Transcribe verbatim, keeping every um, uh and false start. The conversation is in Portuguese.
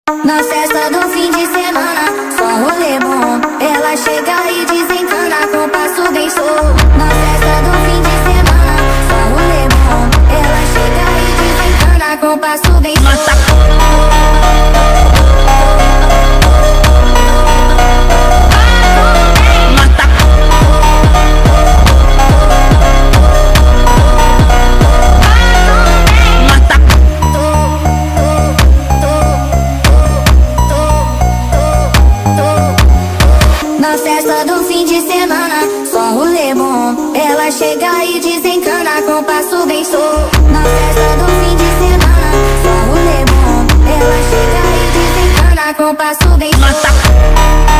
Na festa do fim de semana, só rolê bom. Ela chega e desencana com passo bem solto. Na festa do fim de semana, só rolê bom. Ela chega e desencana com passo bem solto. Na festa do fim de semana, só rolê bom. Ela chega e desencana com passo bem solto. Na festa do fim de semana, só rolê bom. Ela chega e desencana com passo bem solto.